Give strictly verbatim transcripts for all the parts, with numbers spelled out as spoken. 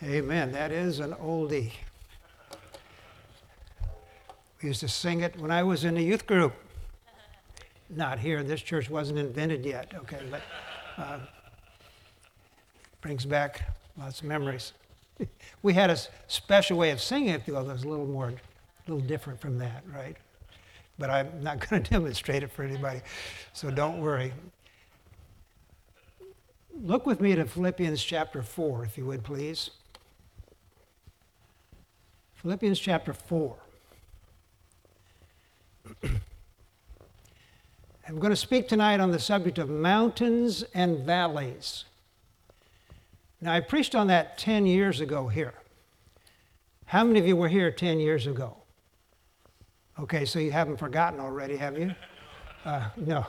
Amen. That is an oldie. We used to sing it when I was in the youth group. Not here. This church wasn't invented yet. Okay, but uh, brings back lots of memories. We had a special way of singing it, though. That was a little more, a little different from that, right? But I'm not going to demonstrate it for anybody, so don't worry. Look with me to Philippians chapter four, if you would, please. Philippians chapter four. I'm going to speak tonight on the subject of mountains and valleys. Now, I preached on that ten years ago here. How many of you were here ten years ago? Okay, so you haven't forgotten already, have you? Uh, no.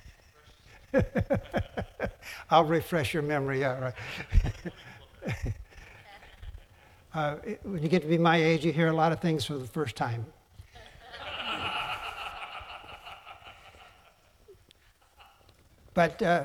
I'll refresh your memory, yeah, right. uh, when you get to be my age, you hear a lot of things for the first time. But uh,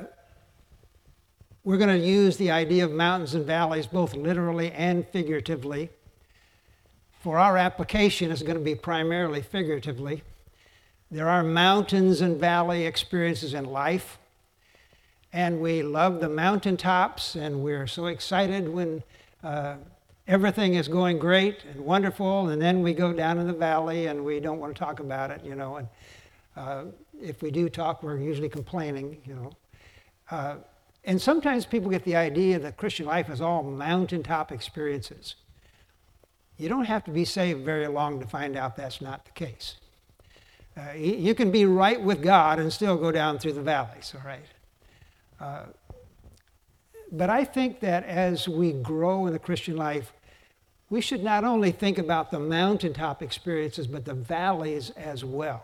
we're going to use the idea of mountains and valleys both literally and figuratively. For our application, it's going to be primarily figuratively. There are mountains and valley experiences in life, and we love the mountaintops, and we're so excited when uh, everything is going great and wonderful, and then we go down in the valley and we don't want to talk about it, you know. And uh, if we do talk, we're usually complaining, you know. Uh, and sometimes people get the idea that Christian life is all mountaintop experiences. You don't have to be saved very long to find out that's not the case. Uh, you, you can be right with God and still go down through the valleys, all right? Uh, but I think that as we grow in the Christian life, we should not only think about the mountaintop experiences, but the valleys as well.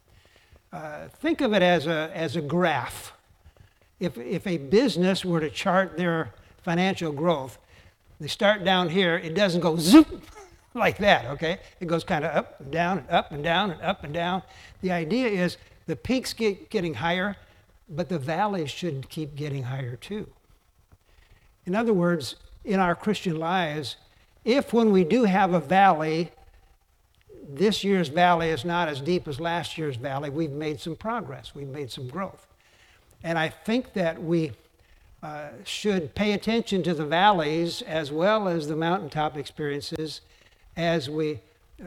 Uh, think of it as a, as a graph. If, if a business were to chart their financial growth, they start down here, it doesn't go zoop like that, okay? It goes kind of up and down and up and down and up and down. The idea is the peaks get getting higher, but the valleys should keep getting higher too. In other words, in our Christian lives, if when we do have a valley, this year's valley is not as deep as last year's valley, we've made some progress, we've made some growth. And I think that we uh, should pay attention to the valleys as well as the mountaintop experiences as we uh,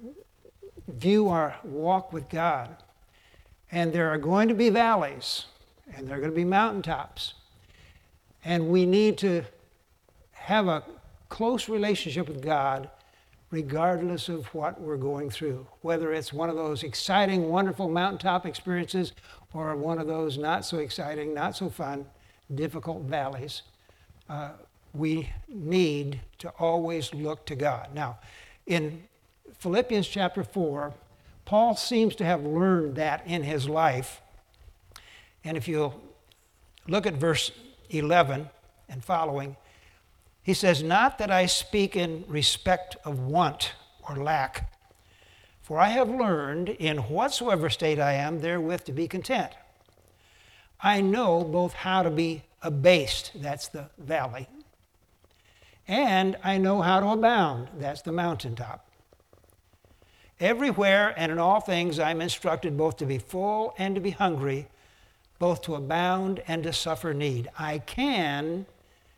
view our walk with God. And there are going to be valleys, and there are going to be mountaintops. And we need to have a close relationship with God regardless of what we're going through, whether it's one of those exciting, wonderful mountaintop experiences or one of those not so exciting, not so fun, difficult valleys. Uh, we need to always look to God. Now, in Philippians chapter four, Paul seems to have learned that in his life. And if you look at verse eleven and following, he says, "Not that I speak in respect of want or lack, for I have learned in whatsoever state I am therewith to be content. I know both how to be abased," that's the valley, "and I know how to abound," that's the mountaintop. "Everywhere and in all things I am instructed both to be full and to be hungry, both to abound and to suffer need. I can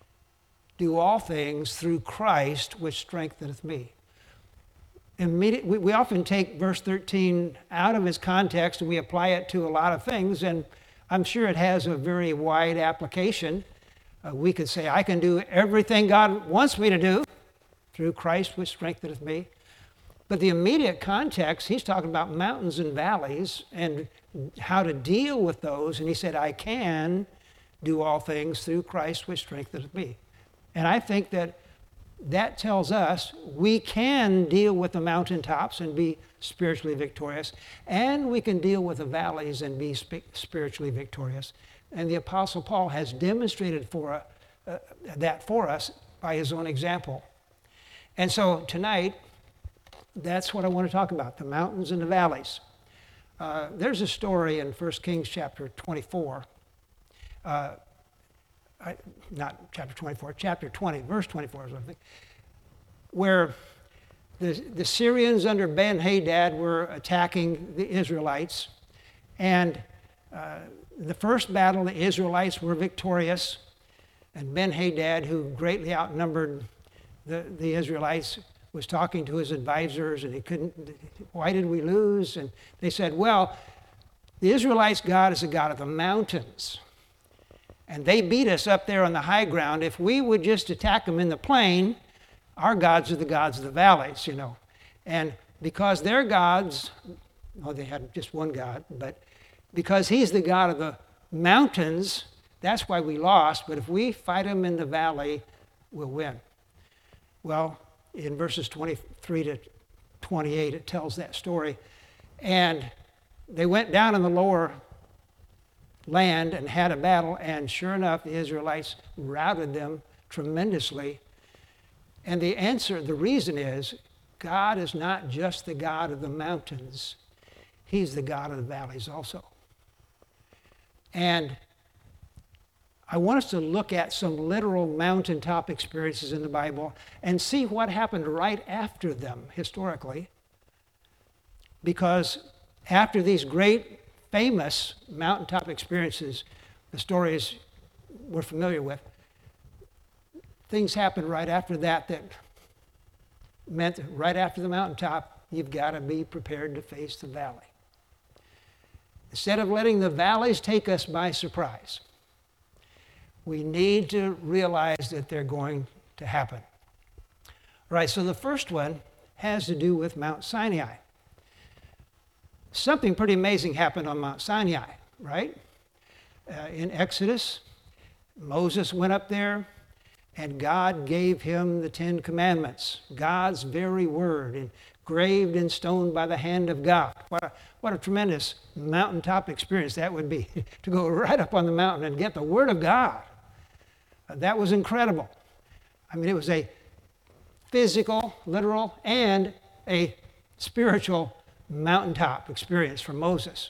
do all things through Christ, which strengtheneth me." Immediate, we, we often take verse thirteen out of its context and we apply it to a lot of things, and I'm sure it has a very wide application. Uh, we could say, I can do everything God wants me to do through Christ, which strengtheneth me. But the immediate context, he's talking about mountains and valleys and how to deal with those, and he said, I can do all things through Christ, which strengtheneth me. And I think that that tells us we can deal with the mountaintops and be spiritually victorious, and we can deal with the valleys and be spiritually victorious. And the Apostle Paul has demonstrated for uh, that for us by his own example. And so tonight, that's what I want to talk about, the mountains and the valleys. Uh, there's a story in First Kings chapter twenty-four. Uh, I, not chapter twenty-four, chapter twenty, verse twenty-four is what I think, where the, the Syrians under Ben-Hadad were attacking the Israelites. And uh, the first battle, the Israelites were victorious. And Ben-Hadad, who greatly outnumbered the, the Israelites, was talking to his advisors, and he couldn't, why did we lose? And they said, well, the Israelites' God is a God of the mountains. And they beat us up there on the high ground. If we would just attack them in the plain, our gods are the gods of the valleys, you know. And because their gods, well, they had just one God, but because he's the God of the mountains, that's why we lost. But if we fight him in the valley, we'll win. Well, in verses twenty-three to twenty-eight, it tells that story. And they went down in the lower land and had a battle, and sure enough, the Israelites routed them tremendously. And the answer, the reason is, God is not just the God of the mountains. He's the God of the valleys also. And I want us to look at some literal mountaintop experiences in the Bible and see what happened right after them historically. Because after these great, famous mountaintop experiences, the stories we're familiar with, things happened right after that that meant that right after the mountaintop, you've got to be prepared to face the valley. Instead of letting the valleys take us by surprise, we need to realize that they're going to happen. All right, so the first one has to do with Mount Sinai. Something pretty amazing happened on Mount Sinai, right? Uh, in Exodus, Moses went up there, and God gave him the Ten Commandments, God's very word, engraved in stone by the hand of God. What a, what a tremendous mountaintop experience that would be, to go right up on the mountain and get the word of God. Uh, that was incredible. I mean, it was a physical, literal, and a spiritual mountaintop experience for Moses.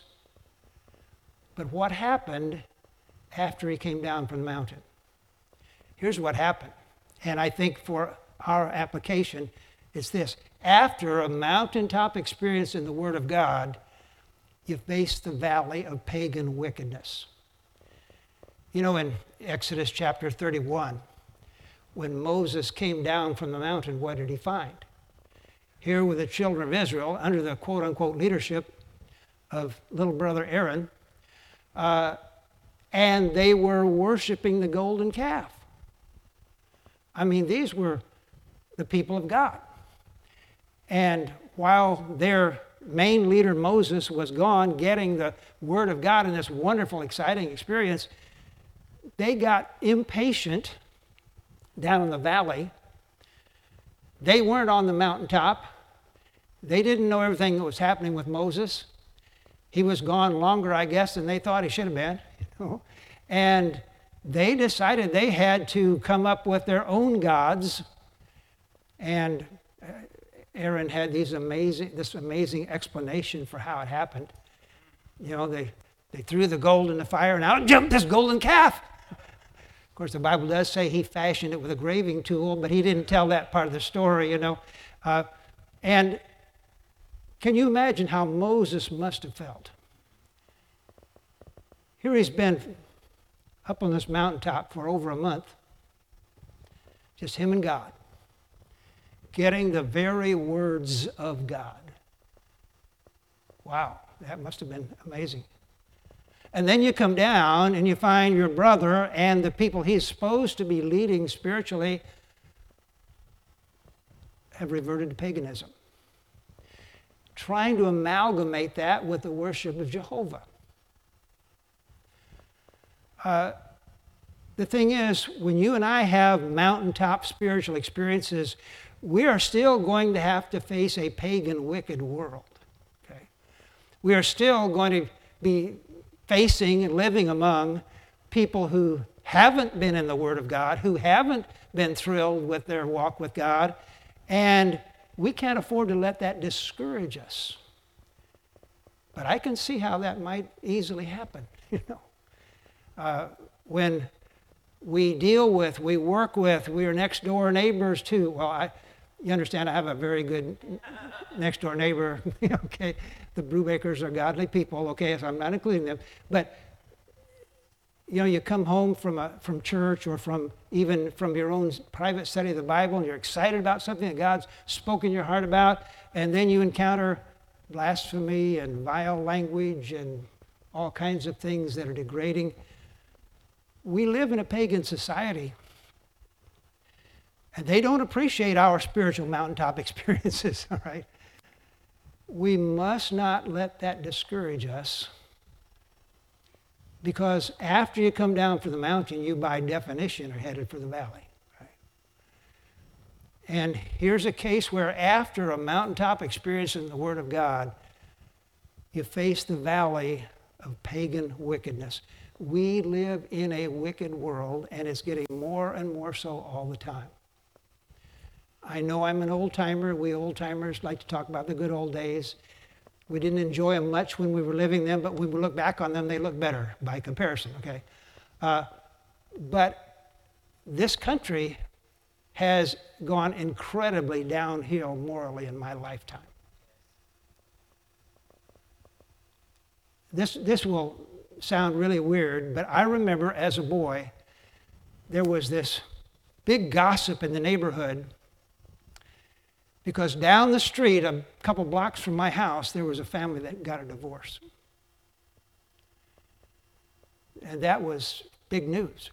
But what happened after he came down from the mountain? Here's what happened. And I think for our application, it's this. After a mountaintop experience in the Word of God, you face the valley of pagan wickedness. You know, in Exodus chapter thirty-one, when Moses came down from the mountain, what did he find? Here were the children of Israel under the quote-unquote leadership of little brother Aaron, uh, and they were worshiping the golden calf. I mean, these were the people of God. And while their main leader, Moses, was gone getting the word of God in this wonderful, exciting experience, they got impatient down in the valley. They weren't on the mountaintop. They didn't know everything that was happening with Moses. He was gone longer, I guess, than they thought he should have been. You know? And they decided they had to come up with their own gods. And Aaron had these amazing, this amazing explanation for how it happened. You know, they, they threw the gold in the fire, and out jumped this golden calf. Of course, the Bible does say he fashioned it with a graving tool, but he didn't tell that part of the story, you know. Uh, and can you imagine how Moses must have felt? Here he's been up on this mountaintop for over a month, just him and God, getting the very words of God. Wow, that must have been amazing. And then you come down and you find your brother and the people he's supposed to be leading spiritually have reverted to paganism, trying to amalgamate that with the worship of Jehovah. Uh, the thing is, when you and I have mountaintop spiritual experiences, we are still going to have to face a pagan, wicked world. Okay? We are still going to be facing and living among people who haven't been in the Word of God, who haven't been thrilled with their walk with God, and we can't afford to let that discourage us. But I can see how that might easily happen, you know. Uh, when we deal with, we work with, we are next door neighbors to. Well, I, you understand, I have a very good next door neighbor. Okay, the Brubakers are godly people. Okay, so I'm not including them. But you know, you come home from a from church or from even from your own private study of the Bible, and you're excited about something that God's spoken your heart about, and then you encounter blasphemy and vile language and all kinds of things that are degrading. We live in a pagan society, and they don't appreciate our spiritual mountaintop experiences, all right? We must not let that discourage us, because after you come down from the mountain, you by definition are headed for the valley, right? And here's a case where after a mountaintop experience in the Word of God, you face the valley of pagan wickedness. We live in a wicked world, and it's getting more and more so all the time. I know I'm an old-timer. We old-timers like to talk about the good old days. We didn't enjoy them much when we were living them, but when we look back on them, they look better by comparison, okay? Uh, but this country has gone incredibly downhill morally in my lifetime. This, this will sound really weird, but I remember as a boy, there was this big gossip in the neighborhood because down the street, a couple blocks from my house, there was a family that got a divorce. And that was big news.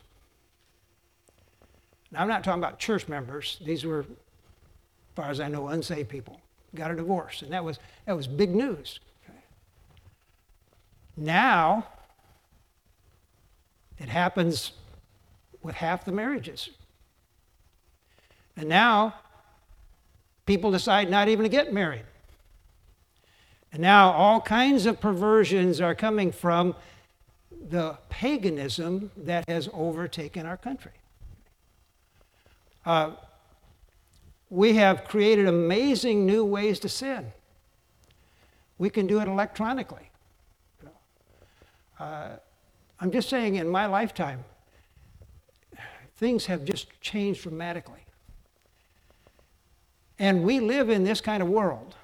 Now, I'm not talking about church members. These were, as far as I know, unsaved people. Got a divorce, and that was, that was big news. Okay. Now, it happens with half the marriages. And now, people decide not even to get married. And now all kinds of perversions are coming from the paganism that has overtaken our country. Uh, we have created amazing new ways to sin. We can do it electronically. Uh, I'm just saying, in my lifetime, things have just changed dramatically. And we live in this kind of world.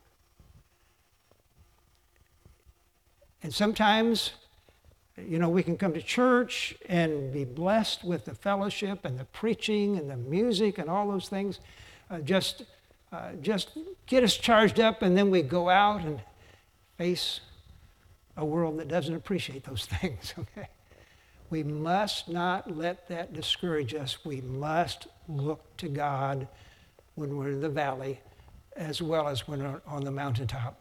And sometimes, you know, we can come to church and be blessed with the fellowship and the preaching and the music and all those things. Uh, just, uh, just get us charged up, and then we go out and face a world that doesn't appreciate those things, okay? We must not let that discourage us. We must look to God when we're in the valley, as well as when we're on the mountaintop.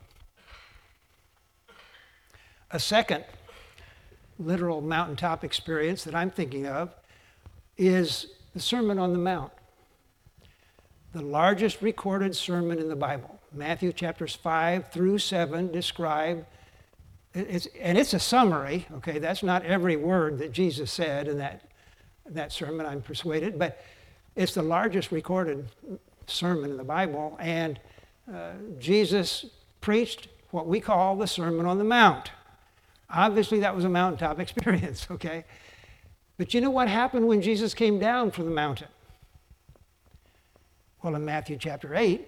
A second literal mountaintop experience that I'm thinking of is the Sermon on the Mount, the largest recorded sermon in the Bible. Matthew chapters five through seven describe, it's, and it's a summary, okay? That's not every word that Jesus said in that, that sermon, I'm persuaded, but it's the largest recorded sermon in the Bible, and uh, Jesus preached what we call the Sermon on the Mount. Obviously, that was a mountaintop experience, okay? But you know what happened when Jesus came down from the mountain? Well, in Matthew chapter eight,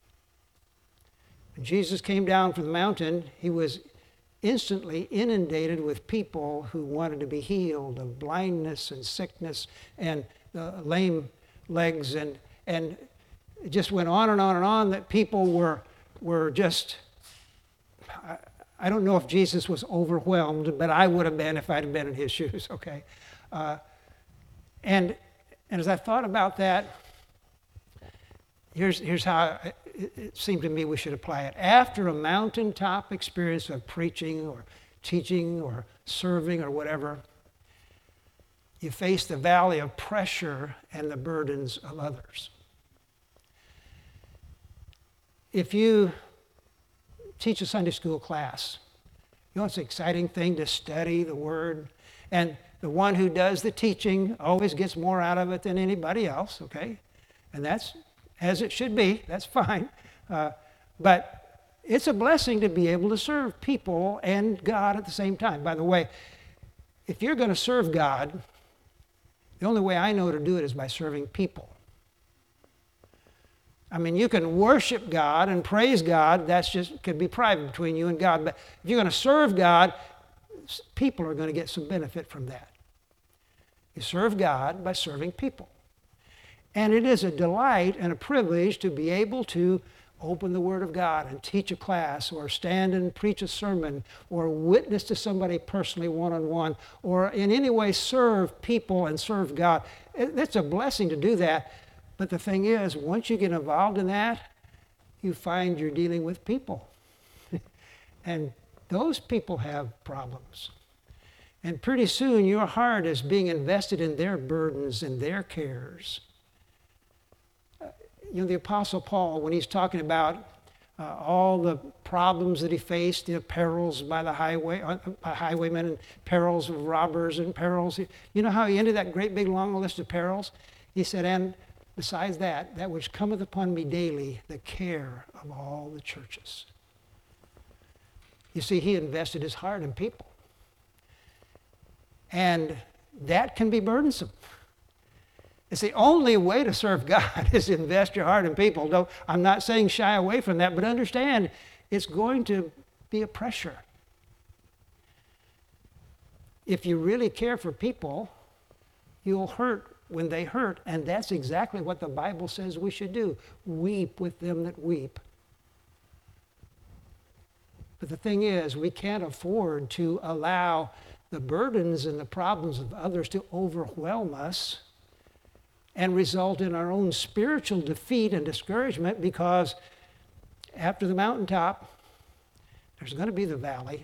when Jesus came down from the mountain, he was instantly inundated with people who wanted to be healed of blindness and sickness and uh, lame legs, and and it just went on and on and on, that people were were just, I, I don't know if Jesus was overwhelmed, but I would have been if I'd have been in his shoes, okay? Uh, and, and as I thought about that, here's, here's how it, it seemed to me we should apply it. After a mountaintop experience of preaching or teaching or serving or whatever, you face the valley of pressure and the burdens of others. If you teach a Sunday school class, you know it's an exciting thing to study the Word, and the one who does the teaching always gets more out of it than anybody else, okay? And that's as it should be, that's fine. Uh, but it's a blessing to be able to serve people and God at the same time. By the way, if you're going to serve God, The only way I know to do it is by serving people. I mean, you can worship God and praise God. That's just could be private between you and God. But if you're going to serve God, people are going to get some benefit from that. You serve God by serving people. And it is a delight and a privilege to be able to open the Word of God and teach a class or stand and preach a sermon or witness to somebody personally one-on-one or in any way serve people and serve God. It's a blessing to do that. But the thing is, once you get involved in that, you find you're dealing with people. And those people have problems. And pretty soon your heart is being invested in their burdens and their cares. You know, the Apostle Paul, when he's talking about uh, all the problems that he faced, the perils by the highway, uh, by highwaymen, and perils of robbers and perils. You know how he ended that great big long list of perils? He said, and besides that, that which cometh upon me daily, the care of all the churches. You see, he invested his heart in people. And that can be burdensome. It's the only way to serve God is to invest your heart in people. Though I'm not saying shy away from that, but understand it's going to be a pressure. If you really care for people, you'll hurt when they hurt, and that's exactly what the Bible says we should do. Weep with them that weep. But the thing is, we can't afford to allow the burdens and the problems of others to overwhelm us and result in our own spiritual defeat and discouragement, because after the mountaintop, there's going to be the valley.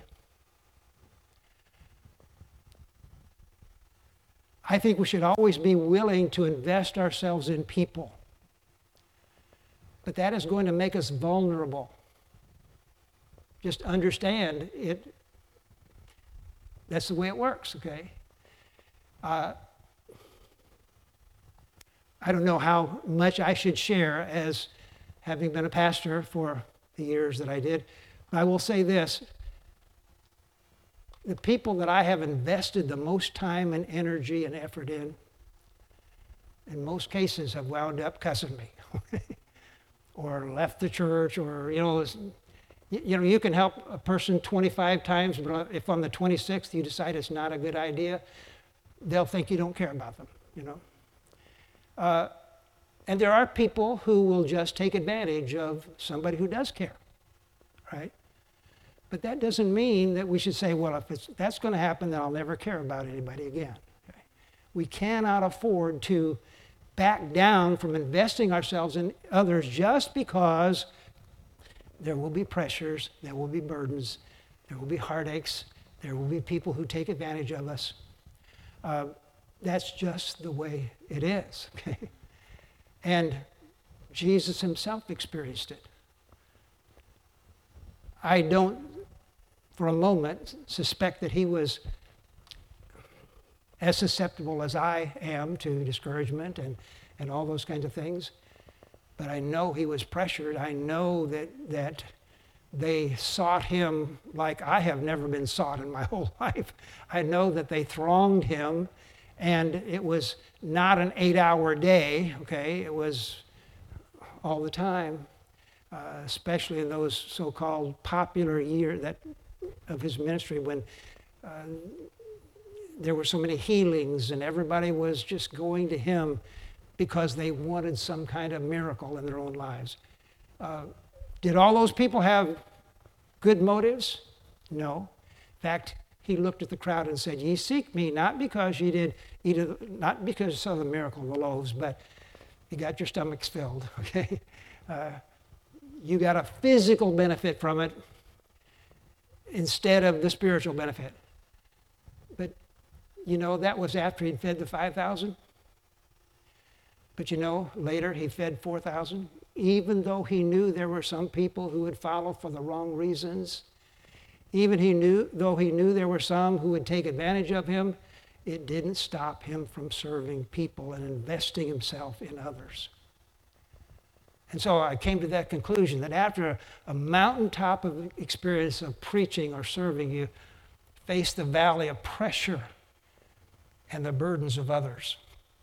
I think we should always be willing to invest ourselves in people. But that is going to make us vulnerable. Just understand it. That's the way it works, okay? Uh, I don't know how much I should share as having been a pastor for the years that I did, but I will say this. The people that I have invested the most time and energy and effort in, in most cases have wound up cussing me or left the church, or, you know, you know, you can help a person twenty-five times, but if on the twenty-sixth you decide it's not a good idea, they'll think you don't care about them, you know. Uh, and there are people who will just take advantage of somebody who does care, right? But that doesn't mean that we should say, well, if it's, that's going to happen, then I'll never care about anybody again. Okay? We cannot afford to back down from investing ourselves in others just because there will be pressures, there will be burdens, there will be heartaches, there will be people who take advantage of us. Uh, that's just the way it is. Okay? And Jesus himself experienced it. I don't, for a moment, suspect that he was as susceptible as I am to discouragement and, and all those kinds of things. But I know he was pressured. I know that, that they sought him like I have never been sought in my whole life. I know that they thronged him, and it was not an eight-hour day, okay? It was all the time. Uh, especially in those so-called popular years that of his ministry, when uh, there were so many healings and everybody was just going to him because they wanted some kind of miracle in their own lives. Uh, did all those people have good motives? No. In fact, he looked at the crowd and said, "Ye seek me not because ye did eat of, not because you saw the miracle of the loaves, but you got your stomachs filled." Okay. Uh, You got a physical benefit from it instead of the spiritual benefit. But, you know, that was after he'd fed the five thousand. But, you know, later he fed four thousand. Even though he knew there were some people who would follow for the wrong reasons, even he knew, though he knew there were some who would take advantage of him, it didn't stop him from serving people and investing himself in others. And so I came to that conclusion that after a, a mountaintop of experience of preaching or serving, you face the valley of pressure and the burdens of others.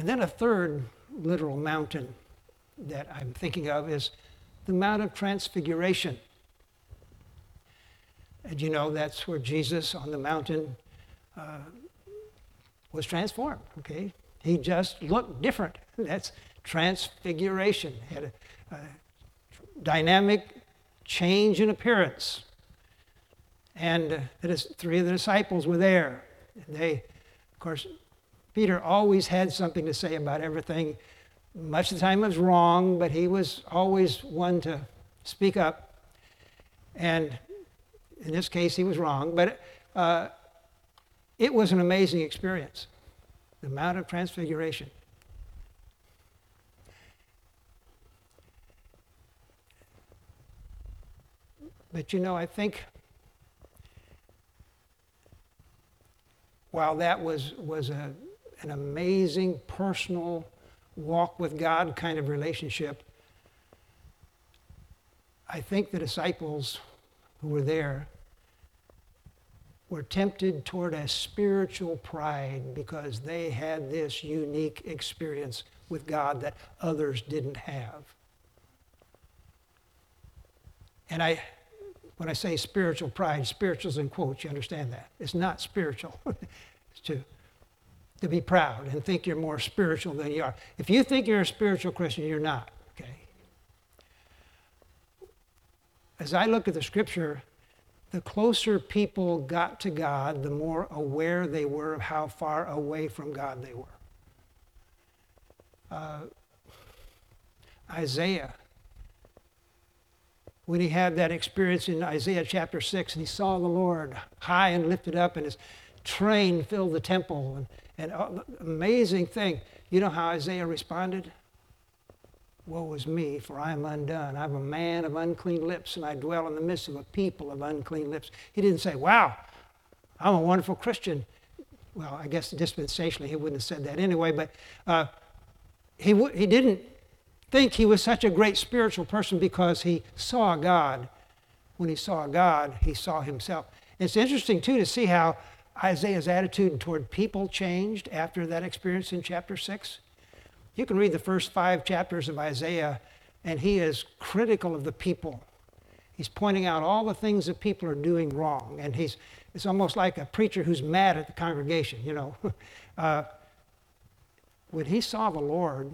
And then a third literal mountain that I'm thinking of is the Mount of Transfiguration. And you know, that's where Jesus on the mountain uh, was transformed, okay? He just looked different. That's transfiguration. He had a, a dynamic change in appearance. And uh, the, three of the disciples were there. And they, of course, Peter always had something to say about everything. Much of the time it was wrong, but he was always one to speak up. And in this case, he was wrong. But uh, it was an amazing experience, the Mount of Transfiguration. But you know, I think while that was, was a, an amazing personal walk with God kind of relationship, I think the disciples who were there were tempted toward a spiritual pride because they had this unique experience with God that others didn't have. And I, when I say spiritual pride, spiritual's in quotes, you understand that. It's not spiritual. It's to, to be proud and think you're more spiritual than you are. If you think you're a spiritual Christian, you're not, okay? As I look at the scripture, the closer people got to God, the more aware they were of how far away from God they were. Uh, Isaiah, when he had that experience in Isaiah chapter six, and he saw the Lord high and lifted up, and his train filled the temple, and, and uh, amazing thing. You know how Isaiah responded? Woe is me, for I am undone. I'm a man of unclean lips, and I dwell in the midst of a people of unclean lips. He didn't say, wow, I'm a wonderful Christian. Well, I guess dispensationally he wouldn't have said that anyway, but uh, he, w- he didn't think he was such a great spiritual person because he saw God. When he saw God, he saw himself. It's interesting, too, to see how Isaiah's attitude toward people changed after that experience in chapter six. You can read the first five chapters of Isaiah, and he is critical of the people. He's pointing out all the things that people are doing wrong, and he's it's almost like a preacher who's mad at the congregation, you know. uh, when he saw the Lord,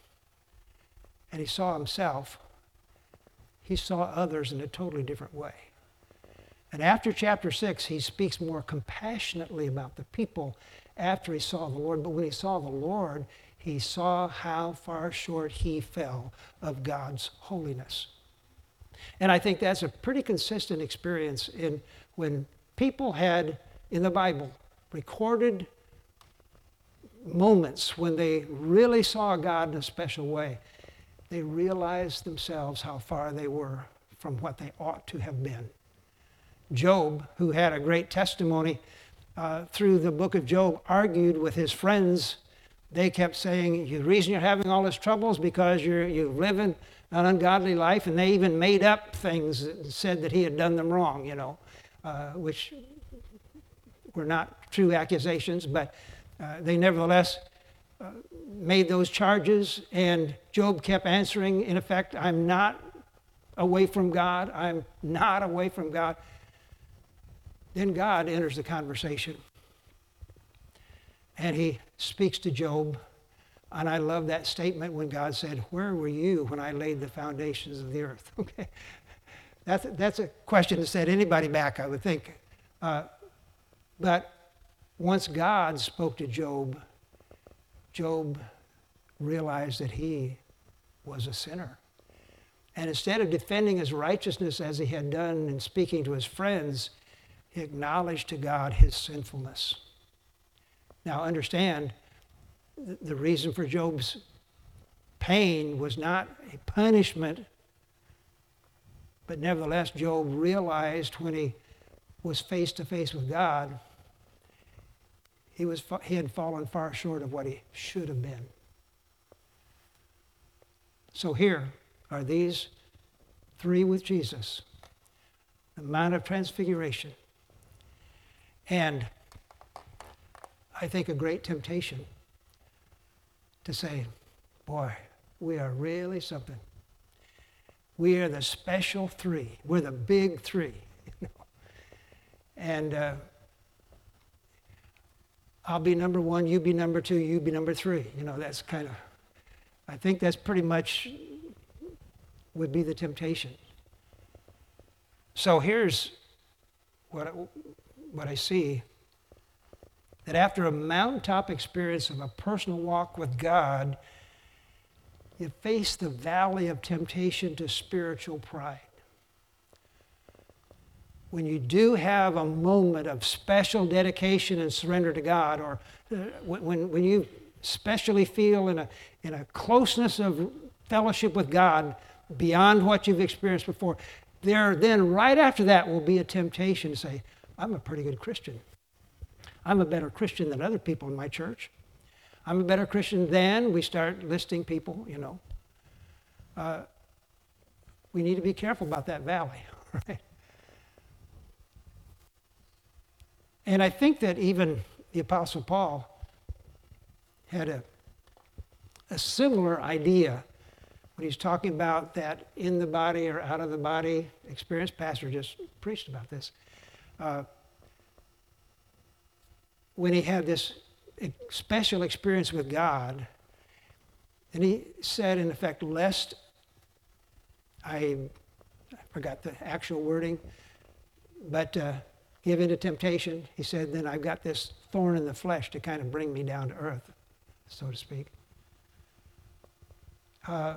and he saw himself, he saw others in a totally different way. And after chapter six, he speaks more compassionately about the people after he saw the Lord. But when he saw the Lord, he saw how far short he fell of God's holiness. And I think that's a pretty consistent experience in when people had, in the Bible, recorded moments when they really saw God in a special way. They realized themselves how far they were from what they ought to have been. Job, who had a great testimony uh, through the book of Job, argued with his friends. They kept saying, the reason you're having all this trouble is because you're, you're living an ungodly life, and they even made up things and said that he had done them wrong, you know, uh, which were not true accusations, but uh, they nevertheless uh, made those charges, and Job kept answering, in effect, I'm not away from God, I'm not away from God. Then God enters the conversation, and he speaks to Job. And I love that statement when God said, where were you when I laid the foundations of the earth? Okay, that's, that's a question that set anybody back, I would think. Uh, but once God spoke to Job, Job realized that he was a sinner. And instead of defending his righteousness as he had done in speaking to his friends, he acknowledged to God his sinfulness. Now understand, the reason for Job's pain was not a punishment, but nevertheless, Job realized when he was face to face with God, he, was, he had fallen far short of what he should have been. So here are these three with Jesus, the Mount of Transfiguration, and I think a great temptation to say, boy, we are really something. We are the special three. We're the big three. You know? And uh, I'll be number one, you be number two, you be number three. You know, that's kind of, I think that's pretty much would be the temptation. So here's what I, what I see, that after a mountaintop experience of a personal walk with God, you face the valley of temptation to spiritual pride. When you do have a moment of special dedication and surrender to God, or uh, when, when you especially feel in a, in a closeness of fellowship with God beyond what you've experienced before, there then right after that will be a temptation to say, I'm a pretty good Christian. I'm a better Christian than other people in my church. I'm a better Christian than, we start listing people, you know. Uh, we need to be careful about that valley, right? And I think that even the Apostle Paul had a, a similar idea when he's talking about that in the body or out of the body experience. Pastor just preached about this. Uh, when he had this special experience with God, and he said, in effect, lest I, I forgot the actual wording, but uh, give in to temptation, he said, then I've got this thorn in the flesh to kind of bring me down to earth, so to speak. Uh,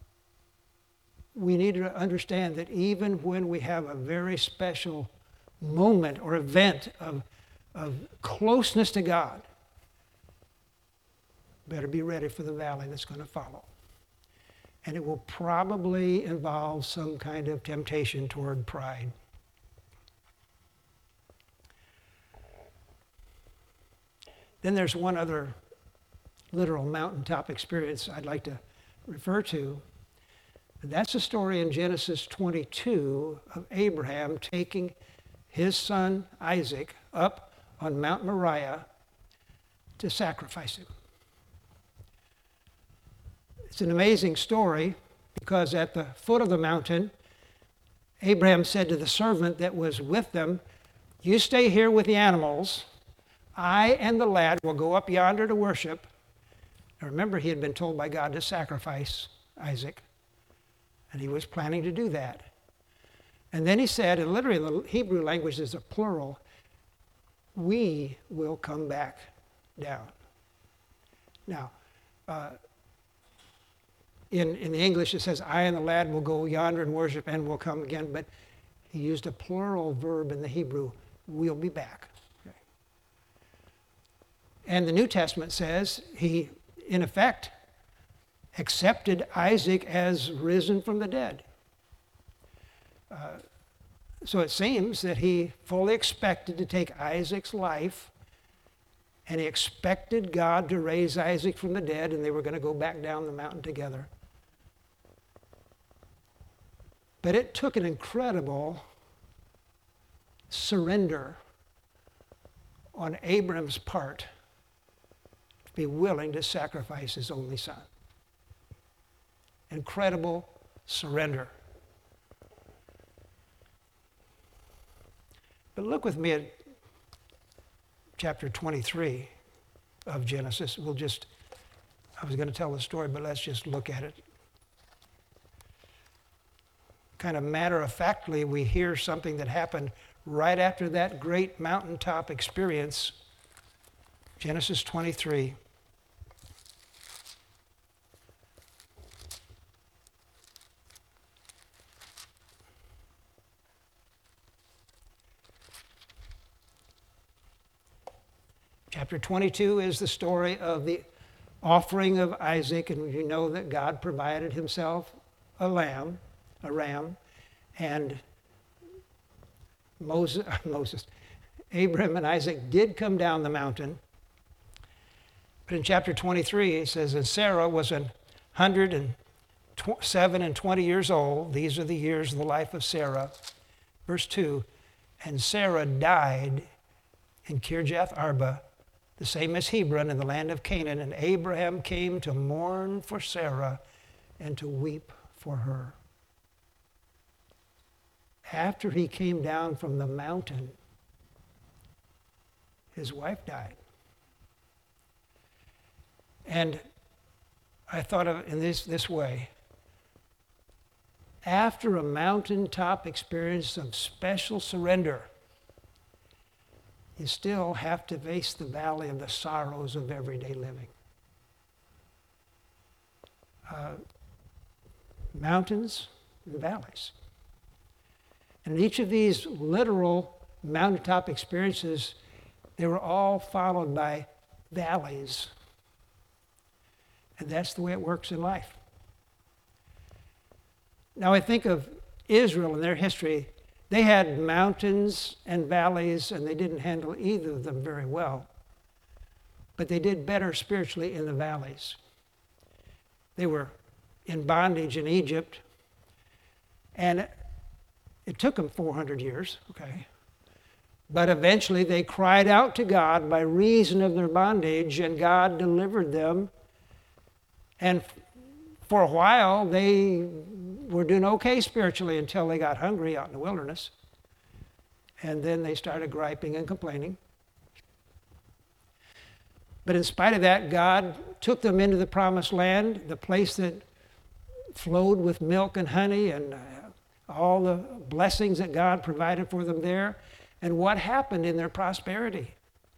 we need to understand that even when we have a very special moment or event of, of closeness to God, better be ready for the valley that's going to follow. And it will probably involve some kind of temptation toward pride. Then there's one other literal mountaintop experience I'd like to refer to. And that's the story in Genesis twenty-two of Abraham taking his son Isaac up on Mount Moriah to sacrifice him. It's an amazing story because at the foot of the mountain, Abraham said to the servant that was with them, you stay here with the animals. I and the lad will go up yonder to worship. Now remember, he had been told by God to sacrifice Isaac, and he was planning to do that. And then he said, and literally in the Hebrew language there's a plural, we will come back down. Now, uh, in, in the English it says, I and the lad will go yonder and worship and will come again, but he used a plural verb in the Hebrew, we'll be back. Okay. And the New Testament says he, in effect, accepted Isaac as risen from the dead. Uh, so it seems that he fully expected to take Isaac's life, and he expected God to raise Isaac from the dead, and they were going to go back down the mountain together. But it took an incredible surrender on Abram's part to be willing to sacrifice his only son. Incredible surrender. But look with me at chapter twenty-three of Genesis. We'll just, I was going to tell the story, but let's just look at it. Kind of matter-of-factly, we hear something that happened right after that great mountaintop experience. Genesis twenty-three. Chapter twenty-two is the story of the offering of Isaac, and you know that God provided himself a lamb, a ram, and Moses, Moses, Abraham and Isaac did come down the mountain. But in chapter twenty-three, it says, and Sarah was one hundred seven and twenty years old. These are the years of the life of Sarah. Verse two, and Sarah died in Kirjath Arba, the same as Hebron in the land of Canaan, and Abraham came to mourn for Sarah and to weep for her. After he came down from the mountain, his wife died. And I thought of it in this, this way. After a mountaintop experience of special surrender, you still have to face the valley of the sorrows of everyday living. Uh, mountains and valleys. And each of these literal mountaintop experiences, they were all followed by valleys. And that's the way it works in life. Now I think of Israel and their history. They had mountains and valleys, and they didn't handle either of them very well. But they did better spiritually in the valleys. They were in bondage in Egypt, and it took them four hundred years, okay? But eventually they cried out to God by reason of their bondage, and God delivered them. And for a while, they were doing okay spiritually until they got hungry out in the wilderness. And then they started griping and complaining. But in spite of that, God took them into the promised land, the place that flowed with milk and honey, and uh, all the blessings that God provided for them there. And what happened in their prosperity?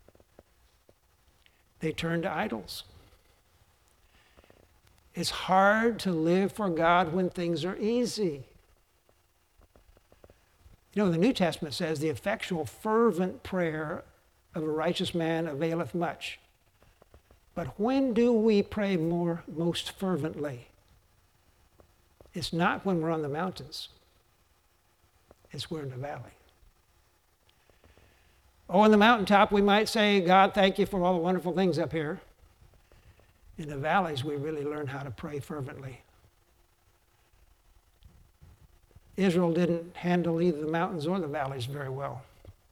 They turned to idols. It's hard to live for God when things are easy. You know, the New Testament says the effectual, fervent prayer of a righteous man availeth much. But when do we pray more, most fervently? It's not when we're on the mountains. It's when we're in the valley. Oh, on the mountaintop, we might say, God, thank you for all the wonderful things up here. In the valleys, we really learn how to pray fervently. Israel didn't handle either the mountains or the valleys very well.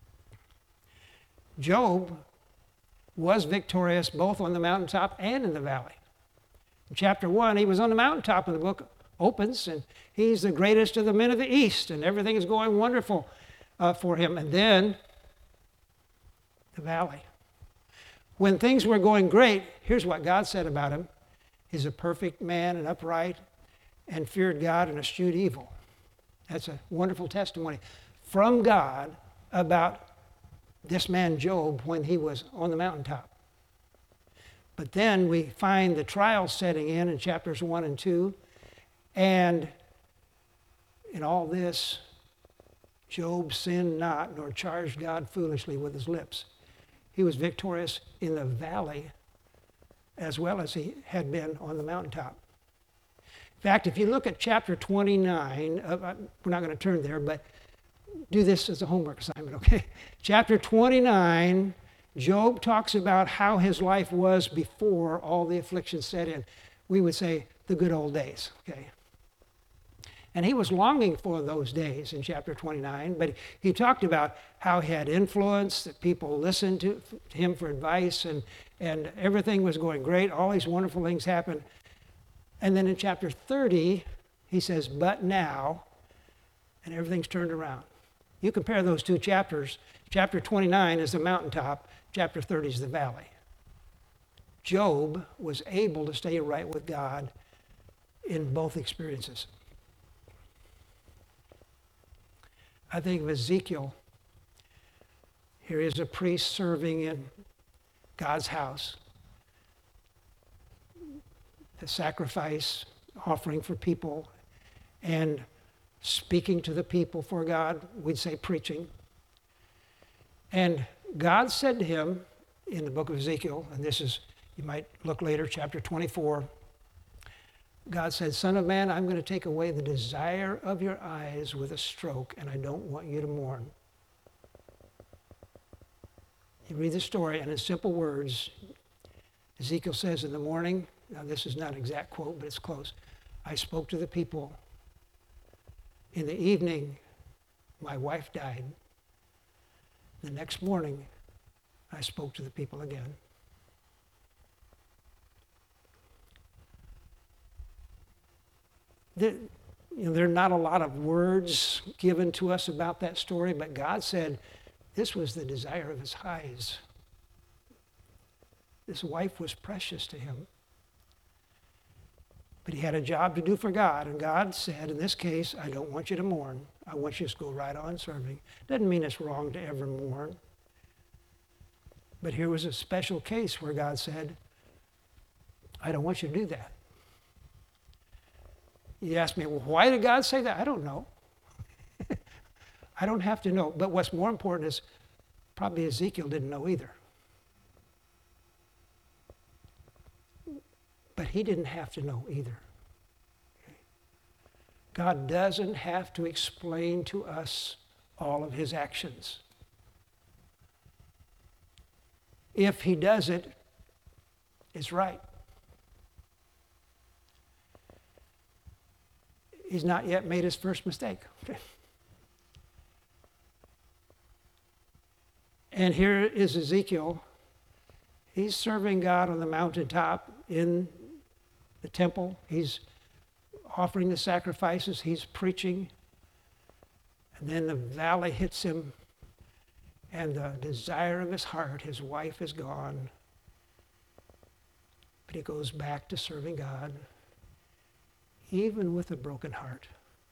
Job was victorious both on the mountaintop and in the valley. In chapter one, he was on the mountaintop when the book opens, and he's the greatest of the men of the East, and everything is going wonderful uh, for him. And then, the valley. When things were going great, here's what God said about him. He's a perfect man and upright and feared God and eschewed evil. That's a wonderful testimony from God about this man Job when he was on the mountaintop. But then we find the trials setting in in chapters one and two. And in all this, Job sinned not nor charged God foolishly with his lips. He was victorious in the valley as well as he had been on the mountaintop. In fact, if you look at chapter twenty-nine, uh, we're not going to turn there, but do this as a homework assignment, okay? Chapter twenty-nine, Job talks about how his life was before all the affliction set in. We would say the good old days, okay? And he was longing for those days in chapter twenty-nine, but he talked about how he had influence, that people listened to him for advice, and, and everything was going great. All these wonderful things happened. And then in chapter thirty, he says, but now, and everything's turned around. You compare those two chapters. Chapter twenty-nine is the mountaintop. Chapter thirty is the valley. Job was able to stay right with God in both experiences. I think of Ezekiel. Here is a priest serving in God's house. The sacrifice, offering for people, and speaking to the people for God. We'd say preaching. And God said to him in the book of Ezekiel, and this is, you might look later, chapter twenty-four, God said, Son of man, I'm going to take away the desire of your eyes with a stroke, and I don't want you to mourn. You read the story, and in simple words, Ezekiel says, in the morning, now this is not an exact quote, but it's close, I spoke to the people. In the evening, my wife died. The next morning, I spoke to the people again. the, you know, there are not a lot of words given to us about that story, but God said this was the desire of his eyes. This wife was precious to him. But he had a job to do for God, and God said, in this case, I don't want you to mourn. I want you to go right on serving. Doesn't mean it's wrong to ever mourn. But here was a special case where God said, I don't want you to do that. You ask me, well, why did God say that? I don't know. I don't have to know. But what's more important is probably Ezekiel didn't know either. But he didn't have to know either. Okay? God doesn't have to explain to us all of his actions. If he does it, it's right. He's not yet made his first mistake. And here is Ezekiel. He's serving God on the mountaintop in the temple. He's offering the sacrifices. He's preaching. And then the valley hits him. And the desire of his heart, his wife is gone. But he goes back to serving God, even with a broken heart.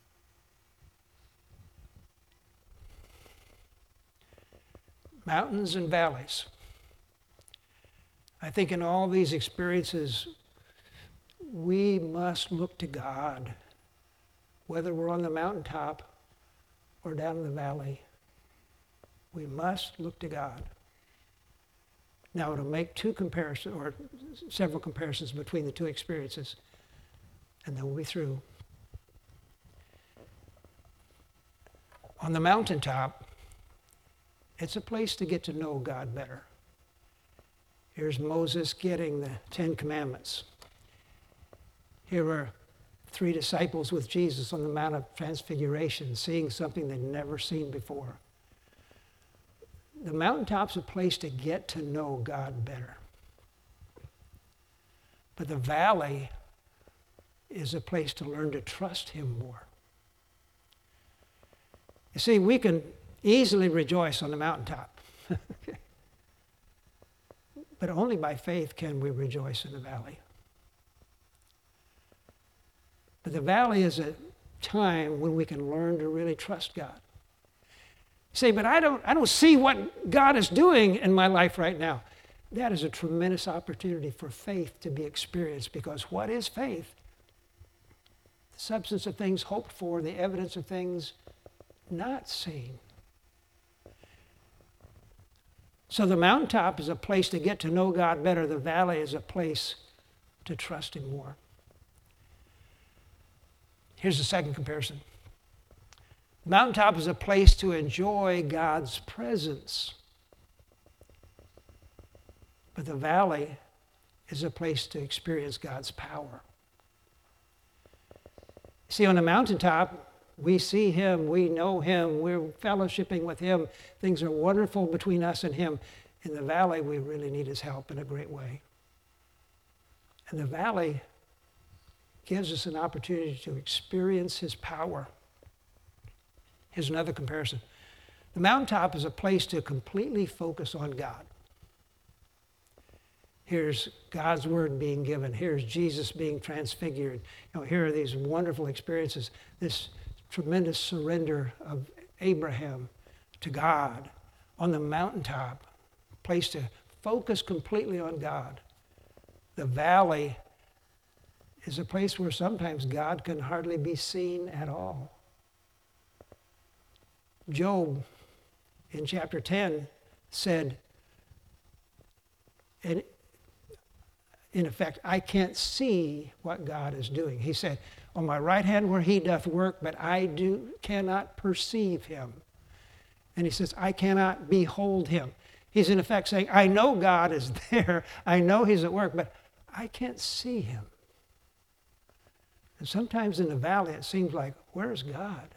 Mountains and valleys. I think in all these experiences, we must look to God, whether we're on the mountaintop or down in the valley. We must look to God. Now, to make two comparisons, or several comparisons between the two experiences, and then we'll be through. On the mountaintop, it's a place to get to know God better. Here's Moses getting the Ten Commandments. Here are three disciples with Jesus on the Mount of Transfiguration, seeing something they'd never seen before. The mountaintop's a place to get to know God better. But the valley is a place to learn to trust him more. You see, we can easily rejoice on the mountaintop. But only by faith can we rejoice in the valley. But the valley is a time when we can learn to really trust God. You say, but I don't, I don't see what God is doing in my life right now. That is a tremendous opportunity for faith to be experienced, because what is faith? The substance of things hoped for, the evidence of things not seen. So the mountaintop is a place to get to know God better. The valley is a place to trust him more. Here's the second comparison. The mountaintop is a place to enjoy God's presence. But the valley is a place to experience God's power. See, on the mountaintop, we see him, we know him, we're fellowshipping with him. Things are wonderful between us and him. In the valley, we really need his help in a great way. And the valley gives us an opportunity to experience his power. Here's another comparison. The mountaintop is a place to completely focus on God. Here's God's word being given. Here's Jesus being transfigured. You know, here are these wonderful experiences, this tremendous surrender of Abraham to God on the mountaintop, a place to focus completely on God. The valley is a place where sometimes God can hardly be seen at all. Job, in chapter ten, said, and in effect, I can't see what God is doing. He said, on my right hand where he doth work, but I do cannot perceive him. And he says, I cannot behold him. He's in effect saying, I know God is there. I know he's at work, but I can't see him. And sometimes in the valley, it seems like, where's God?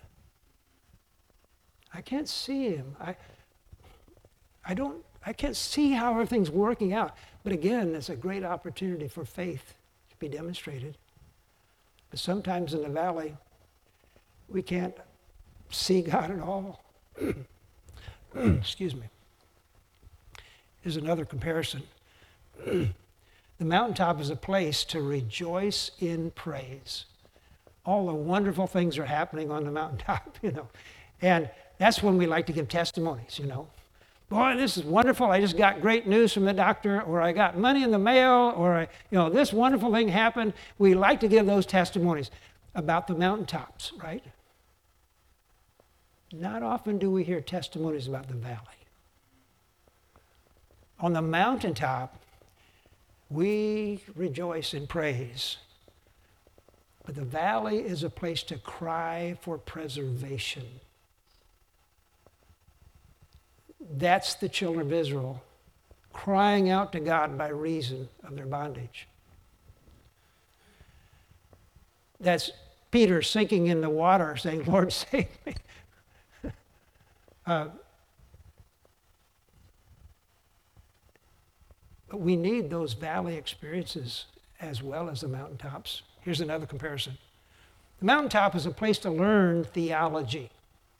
I can't see him. I, I don't, I can't see how everything's working out. But again, it's a great opportunity for faith to be demonstrated. But sometimes in the valley, we can't see God at all. Excuse me. Here's another comparison. The mountaintop is a place to rejoice in praise. All the wonderful things are happening on the mountaintop, you know. And that's when we like to give testimonies, you know. Boy, this is wonderful. I just got great news from the doctor, or I got money in the mail, or, I, you know, this wonderful thing happened. We like to give those testimonies about the mountaintops, right? Not often do we hear testimonies about the valley. On the mountaintop, we rejoice in praise. But the valley is a place to cry for preservation. That's the children of Israel crying out to God by reason of their bondage. That's Peter sinking in the water saying, Lord, save me. uh, but we need those valley experiences as well as the mountaintops. Here's another comparison. The mountaintop is a place to learn theology.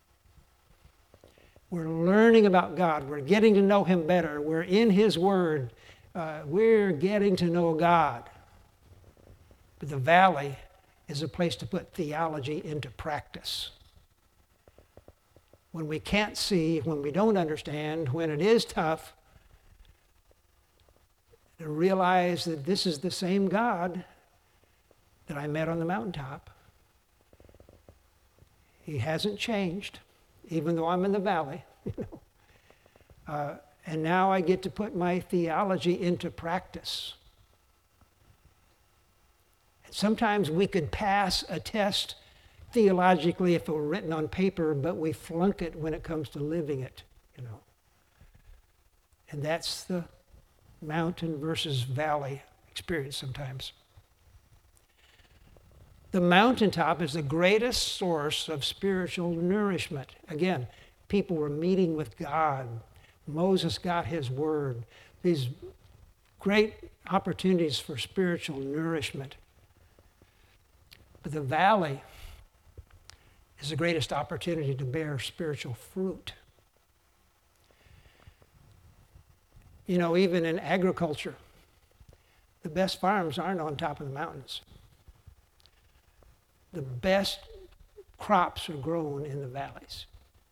We're learning about God. We're getting to know him better. We're in his word. Uh, we're getting to know God. But the valley is a place to put theology into practice. When we can't see, when we don't understand, when it is tough, to realize that this is the same God that I met on the mountaintop. He hasn't changed, even though I'm in the valley. You know. uh, and now I get to put my theology into practice. And sometimes we could pass a test theologically if it were written on paper, but we flunk it when it comes to living it, you know. And that's the mountain versus valley experience sometimes. The mountaintop is the greatest source of spiritual nourishment. Again, people were meeting with God. Moses got his word. These great opportunities for spiritual nourishment. But the valley is the greatest opportunity to bear spiritual fruit. You know, even in agriculture, the best farms aren't on top of the mountains. The best crops are grown in the valleys.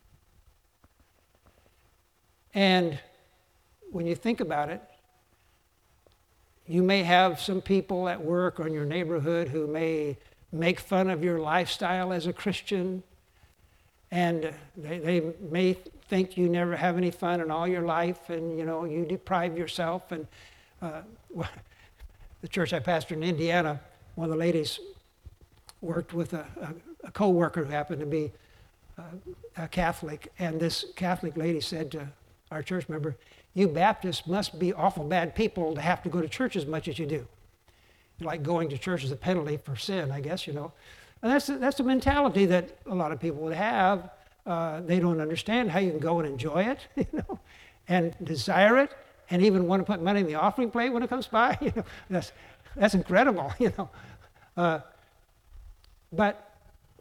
And when you think about it, you may have some people at work or in your neighborhood who may make fun of your lifestyle as a Christian, and they, they may think you never have any fun in all your life, and you know you deprive yourself. And uh, the church I pastored in Indiana, one of the ladies worked with a, a, a co-worker who happened to be uh, a Catholic, and this Catholic lady said to our church member, "You Baptists must be awful bad people to have to go to church as much as you do. Like going to church is a penalty for sin, I guess, you know." And that's that's a mentality that a lot of people would have. Uh, they don't understand how you can go and enjoy it, you know, and desire it, and even want to put money in the offering plate when it comes by. You know, that's that's incredible, you know. Uh, but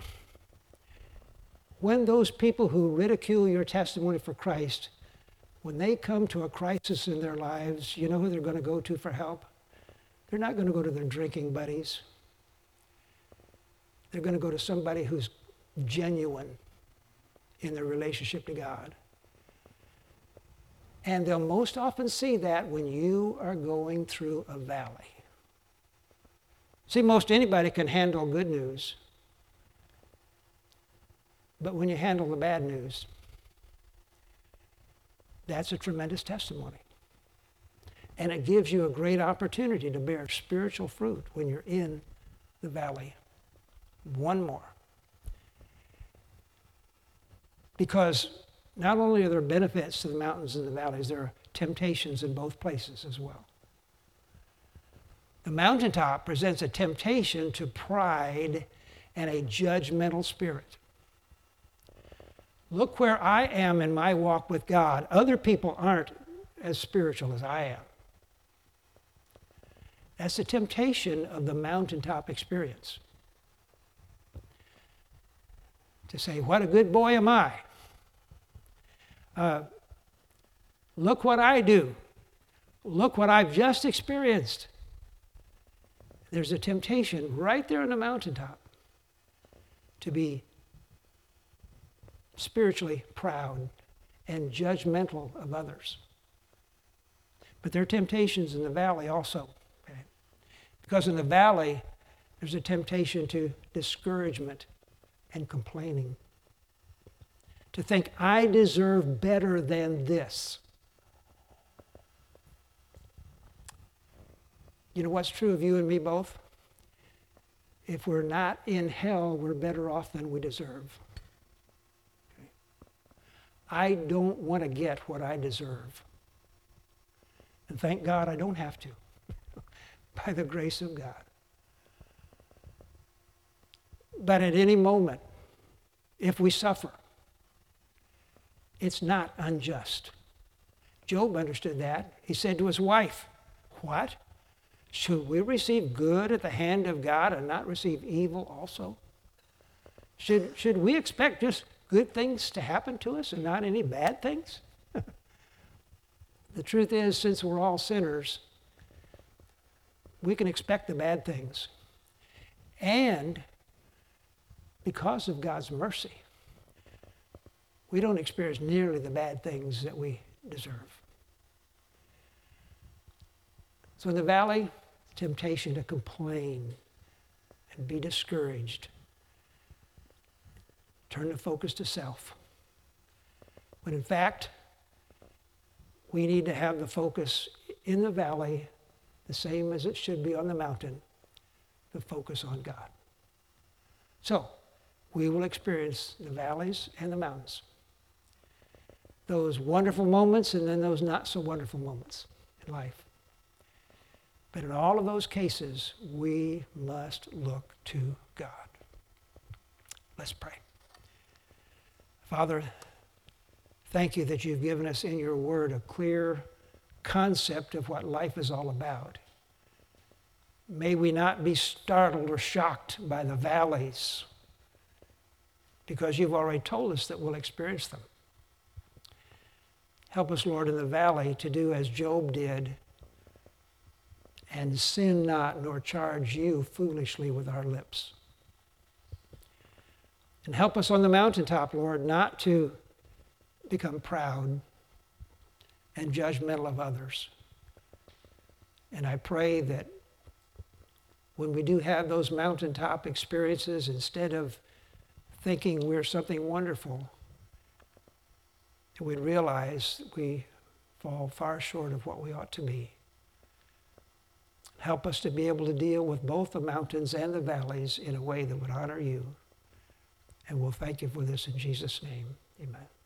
when those people who ridicule your testimony for Christ, when they come to a crisis in their lives, you know who they're going to go to for help? They're not going to go to their drinking buddies. They're going to go to somebody who's genuine in their relationship to God. And they'll most often see that when you are going through a valley. See, most anybody can handle good news. But when you handle the bad news, that's a tremendous testimony. And it gives you a great opportunity to bear spiritual fruit when you're in the valley. One more. Because not only are there benefits to the mountains and the valleys, there are temptations in both places as well. The mountaintop presents a temptation to pride and a judgmental spirit. Look where I am in my walk with God. Other people aren't as spiritual as I am. That's the temptation of the mountaintop experience. to say, what a good boy am I. Uh, look what I do. Look what I've just experienced. There's a temptation right there on the mountaintop to be spiritually proud and judgmental of others. But there are temptations in the valley also. Okay? Because in the valley, there's a temptation to discouragement and complaining. To think, I deserve better than this. You know what's true of you and me both? If we're not in hell, we're better off than we deserve. Okay? I don't want to get what I deserve. And thank God I don't have to, by the grace of God. But at any moment, if we suffer, it's not unjust. Job understood that. He said to his wife, what? Should we receive good at the hand of God and not receive evil also? Should, should we expect just good things to happen to us and not any bad things? The truth is, since we're all sinners, we can expect the bad things. And because of God's mercy, we don't experience nearly the bad things that we deserve. So in the valley, temptation to complain and be discouraged. Turn the focus to self. But in fact, we need to have the focus in the valley the same as it should be on the mountain, the focus on God. So, we will experience the valleys and the mountains. Those wonderful moments and then those not so wonderful moments in life. But in all of those cases, we must look to God. Let's pray. Father, thank you that you've given us in your word a clear concept of what life is all about. May we not be startled or shocked by the valleys, because you've already told us that we'll experience them. Help us, Lord, in the valley to do as Job did and sin not nor charge you foolishly with our lips. And help us on the mountaintop, Lord, not to become proud and judgmental of others. And I pray that when we do have those mountaintop experiences, instead of thinking we're something wonderful, that we realize that we fall far short of what we ought to be. Help us to be able to deal with both the mountains and the valleys in a way that would honor you. And we'll thank you for this in Jesus' name. Amen.